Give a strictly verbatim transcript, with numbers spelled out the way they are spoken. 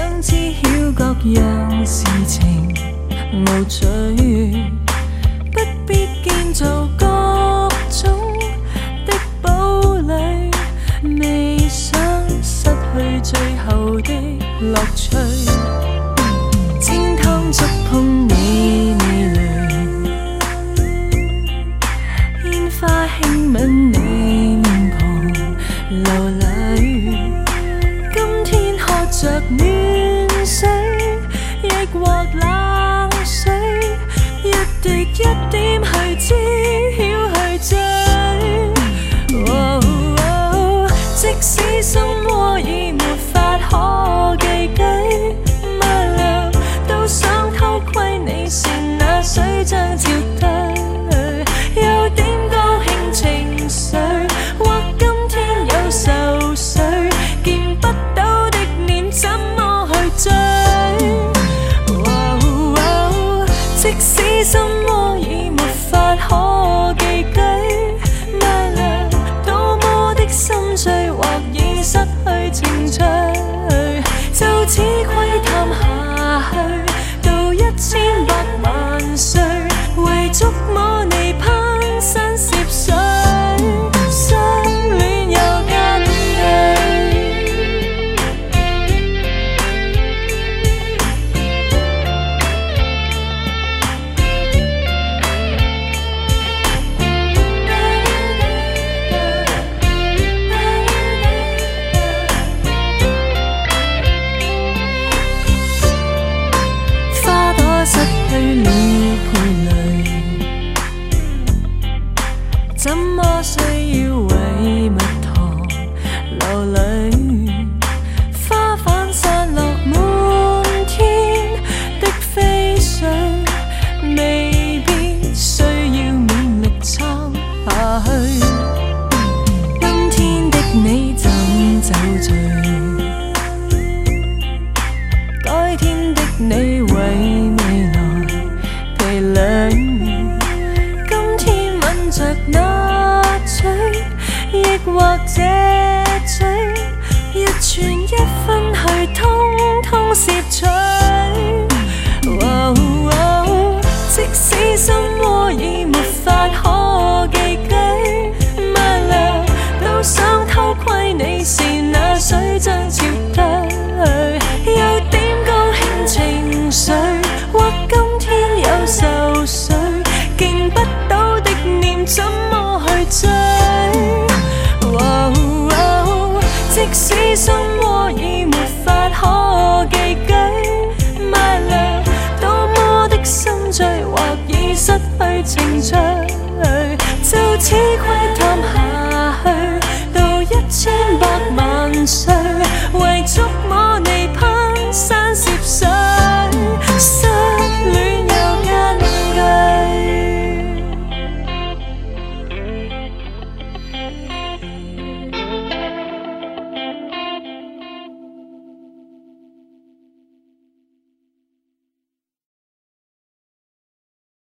想知曉各樣事情無趣，不必建造各種的堡壘，未想失去最後的樂趣。清湯觸碰你味蕾，煙花輕吻你面龐流淚。今天喝着暖水，抑或冷水，一滴一點去知曉去追。哦哦、即使心窩已沒法可寄居，馬良都想偷窺你是那水漲潮退，有點高興情緒，或今天有愁緒，見不到的臉怎麼去追？哦哦、即使心窩已沒法可寄居，馬良多麼的心醉，或已失去情趣，就此窺探下去，到一千百萬歲，為觸摸你攀山涉水，相戀又跟花朵失去了配侶，怎麼需要為蜜糖流淚？花瓣散落滿天的飛絮，未必需要勉力撐下去。今天的你怎酒醉？改天的你為未來疲累，今天吻着那嘴，抑或這嘴，一寸一分去通通攝取。哦哦、即使心窩已沒法可寄居，馬良都想偷窺你是那水漲潮退，有點高興情緒，或今天有愁緒，見不到的臉怎麼去追？哦哦、即使心窩